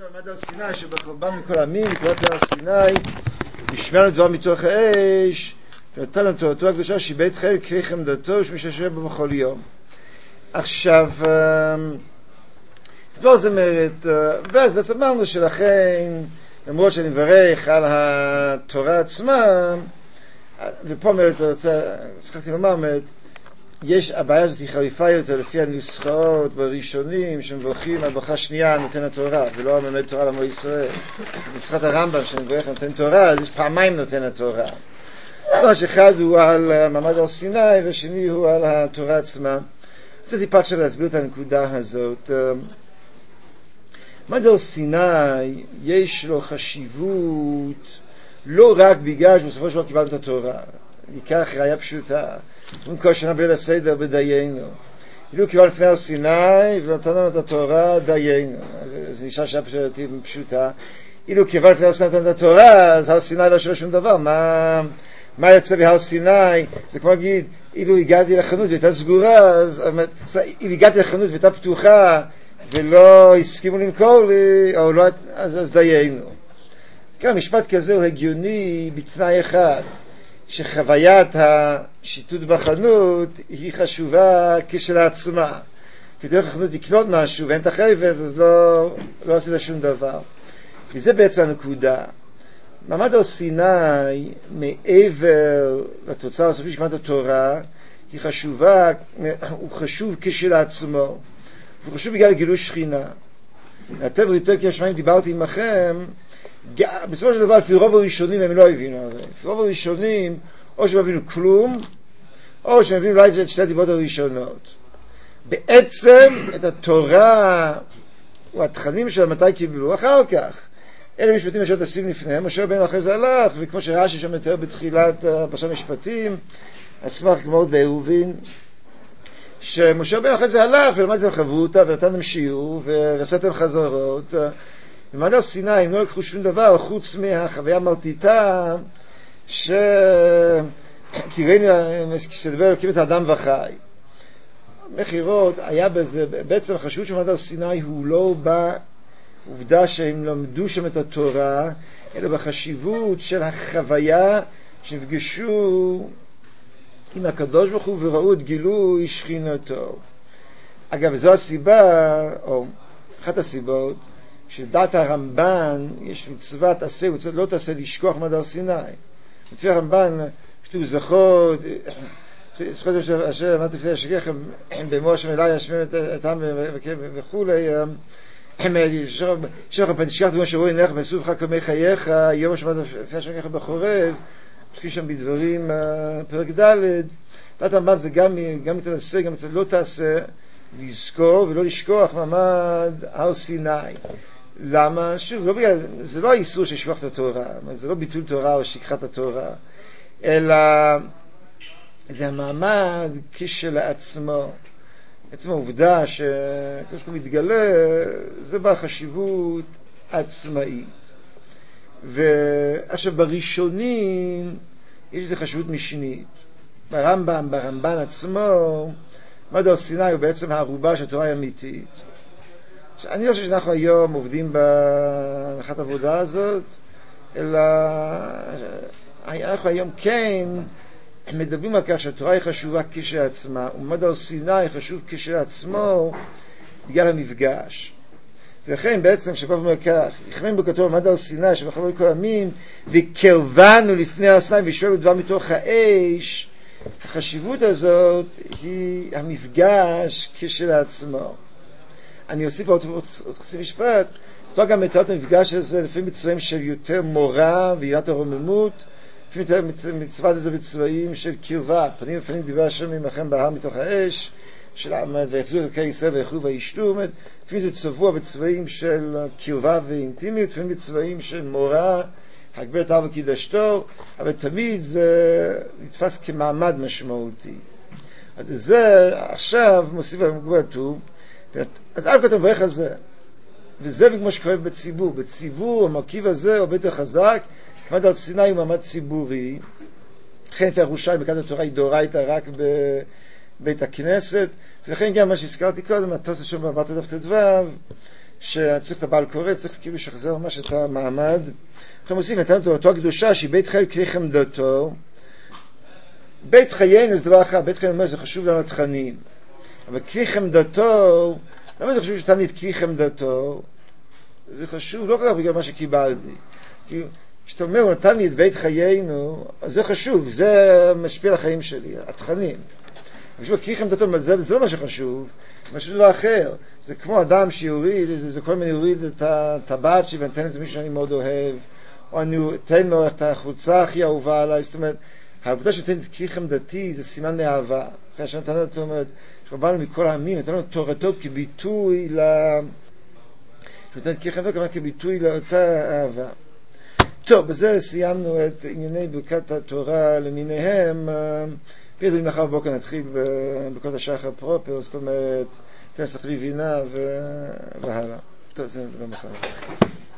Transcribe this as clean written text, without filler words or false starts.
מעמד הר סיני שבחורבן מכל העמים, נקרא הר סיני, נשמע לנו דבר מתוך האש, ונתן לנו תורתו הקדושה שהיא בית חיל קרי חמדתו שמשתשב בו בכל יום. עכשיו, דבר זאת אומרת, ואז בעצם אמרנו שלכן, למרות שאני מברך על התורה עצמה, ופה אומרת, שכחתי לומר, הבעיה הזאת היא חריפה יותר לפי הנוסחאות בראשונים שמברכים על ברכה שנייה נותן התורה ולא מלמד תורה לעמו ישראל. בנוסחת הרמב"ם שמברך נותן תורה, אז יש פעמיים נותן התורה. ממש אחד הוא על מעמד הר סיני והשני הוא על התורה עצמה. רוצה טיפה עכשיו להסביר את הנקודה הזאת. מעמד הר סיני יש לו חשיבות לא רק בגלל שבסופו של דבר קיבלנו את התורה, ייקח ראיה פשוטה. כל שנה בליל הסדר בדיינו. אילו קיבל לפני הר סיני ונתן לנו את התורה דיינו. אז נשאר שעה פשוטה. אילו קיבל לפני הר סיני ונתן את התורה, אז הר סיני לא שווה שום דבר. מה יצא בהר סיני? זה כמו להגיד, אילו הגעתי לחנות והייתה סגורה, אז אילו הגעתי לחנות והייתה פתוחה ולא הסכימו למכור לי, או לא, אז דיינו. כן, משפט כזה הוא הגיוני בתנאי אחד. שחוויית השיטוט בחנות היא חשובה כשלעצמה. כי דרך החנות לקנות משהו ואין את החפץ, אז לא עשית שום דבר. וזה בעצם הנקודה. מעמד הר סיני, מעבר לתוצר הסופי שקמת התורה, היא חשובה, הוא חשוב כשלעצמו. והוא חשוב בגלל גילוי שכינה. אתם יותר כי השמיים דיברתי עמכם, בסופו של דבר, לפי רוב הראשונים הם לא הבינו. לפי רוב הראשונים, או שהם הבינו כלום, או שהם הבינו אולי את שתי הדיבות הראשונות. בעצם, את התורה, או התכנים שלה, מתי קיבלו? אחר כך. אלה משפטים אשר תשים לפניהם, משה רבנו אחרי זה הלך, וכמו שרש"י שם יותר בתחילת פרשת משפטים, אסמך גמרות בעירובין, שמשה רבנו אחרי זה הלך, ולמדתם חברותא, ונתנתם שיעור, ועשיתם חזרות, במעמד הר סיני הם לא לקחו שום דבר חוץ מהחוויה המרטיטה כשדבר להקים את האדם וחי. מחירות היה בזה, בעצם החשיבות של מעמד הר סיני הוא לא בעובדה שהם למדו שם את התורה, אלא בחשיבות של החוויה שנפגשו עם הקדוש ברוך הוא וראו את גילוי שכינתו. אגב, זו הסיבה, או אחת הסיבות, שדעת הרמב"ן יש מצוות תעשה, מצוות לא תעשה לשכוח מעמד הר סיני. לפי הרמב"ן, כתוב זכות אשר אמרתי לפני השכיחם באמור השם אלי השמם את העם וכולי, שכם פנשכח דבון שרואי עיניך בסוף לך כמי חייך, יום השמעת לפני השכיחם בחורב, שכי שם בדברים פרק ד'. דעת הרמב"ן זה גם מצוות תעשה, גם מצוות לא תעשה, לזכור ולא לשכוח מעמד הר סיני. למה? שוב, זה לא האיסור של שכוח את התורה, זה לא ביטול תורה או שכחת התורה, אלא זה המעמד כשלעצמו. עצם העובדה שכשהוא מתגלה, זה בעל חשיבות עצמאית. ועכשיו בראשונים יש איזו חשיבות משנית. ברמב"ן עצמו, מעמד הר סיני הוא בעצם הערובה של התורה האמיתית. אני לא חושב שאנחנו היום עובדים בהנחת עבודה הזאת, אלא אנחנו היום כן מדברים על כך שהתורה היא חשובה כשלעצמה, ומעמד הר סיני חשוב כשלעצמו בגלל המפגש. ולכן בעצם שבא ואומר כך, יחמם בו כתוב מעמד הר סיני שבחרו כל עמים, וקרבנו לפני הר סיני וישמענו דבר מתוך האש. החשיבות הזאת היא המפגש כשלעצמו. אני אוסיף עוד חצי משפט, אותו גם מתארת המפגש הזה לפי מצרים של יותר מורה ויראת הרוממות, לפי מצוות הזה בצבעים של קרבה, פנים בפנים דיבר השם עמכם בהר מתוך האש, של ויחזו את אלוקי ישראל ויאכלו וישתו, לפי זה צבוע בצבעים של קרבה ואינטימיות, לפי בצבעים של מורה, הגבר את הר וקידשתו, אבל תמיד זה נתפס כמעמד משמעותי. אז זה עכשיו מוסיף הגבלתו, אז אל כתוב מברך על זה, וזה כמו שקורה בציבור. בציבור המרכיב הזה הוא ביותר חזק, מעמד הר סיני הוא מעמד ציבורי. לכן לפי ירושלים ברכת התורה היא דאורייתא רק בבית הכנסת, ולכן גם מה שהזכרתי קודם, התוספות שם בעברת דף ט"ו, שצריך את הבעל קורא, צריך כאילו לשחזר ממש את המעמד. אנחנו עושים, נתן אותו הקדושה, שהיא בית חי כלי חמדתו. בית חיינו זה דבר אחר, בית חיינו זה חשוב לנו התכנים. אבל כלי חמדתו, למה זה חשוב שתן לי את כלי חמדתו? זה חשוב לא כל כך בגלל מה שקיבלתי. כשאתה אומר, הוא נתן לי את בית חיינו, אז זה חשוב, זה משפיע על החיים שלי, התכנים. אבל כלי חמדתו, זה לא מה שחשוב, משהו דבר אחר. זה כמו אדם שיוריד, זה כל מיני יוריד את הטבעת שלי ונתן את זה מישהו שאני מאוד אוהב, או אני אתן לו את החולצה הכי אהובה עליי. זאת אומרת, העבודה שנותן את כלי חמדתי זה סימן לאהבה. אחרי שנתן אותו, אומרת, שבאנו מכל העמים, נתן לו תורתו כביטוי שנותן את כלי חמדתו כביטוי לאותה אהבה. טוב, בזה סיימנו את ענייני ברכת התורה למיניהם. פרטים מחר בבוקר נתחיל בברכות השחר פרופר, זאת אומרת, תנסח לי וינה והלאה. טוב, זה לא מחר.